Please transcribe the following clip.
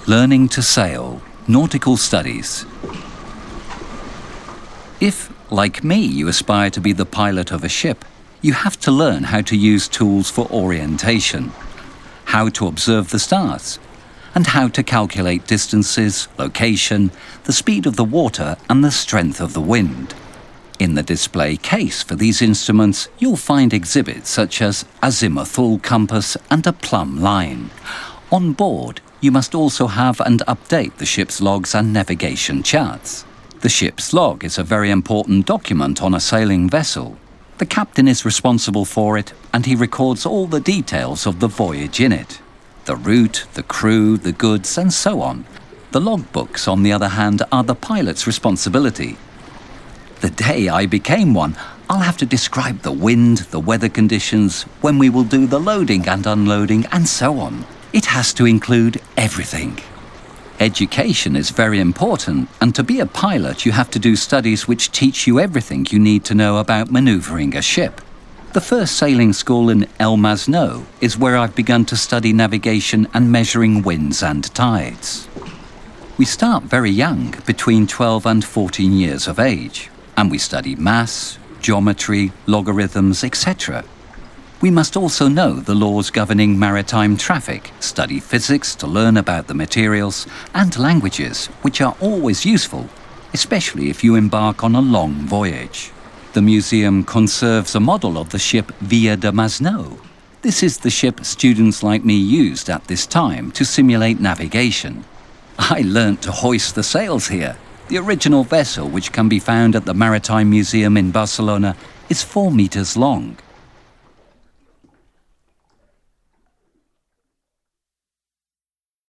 Learning to Sail, Nautical Studies. If, like me, you aspire to be the pilot of a ship, you have to learn how to use tools for orientation, how to observe the stars, and how to calculate distances, location, the speed of the water, and the strength of the wind. In the display case for these instruments, you'll find exhibits such as azimuthal compass and a plumb line. On board, you must also have and update the ship's logs and navigation charts. The ship's log is a very important document on a sailing vessel. The captain is responsible for it, and he records all the details of the voyage in it. The route, the crew, the goods, and so on. The logbooks, on the other hand, are the pilot's responsibility. The day I became one, I'll have to describe the wind, the weather conditions, when we will do the loading and unloading, and so on. It has to include everything. Education is very important, and to be a pilot you have to do studies which teach you everything you need to know about manoeuvring a ship. The first sailing school in El Masnou is where I've begun to study navigation and measuring winds and tides. We start very young, between 12 and 14 years of age, and we study maths, geometry, logarithms, etc. We must also know the laws governing maritime traffic, study physics to learn about the materials, and languages, which are always useful, especially if you embark on a long voyage. The museum conserves a model of the ship Villa de Masnou. This is the ship students like me used at this time to simulate navigation. I learnt to hoist the sails here. The original vessel, which can be found at the Maritime Museum in Barcelona, is 4 meters long.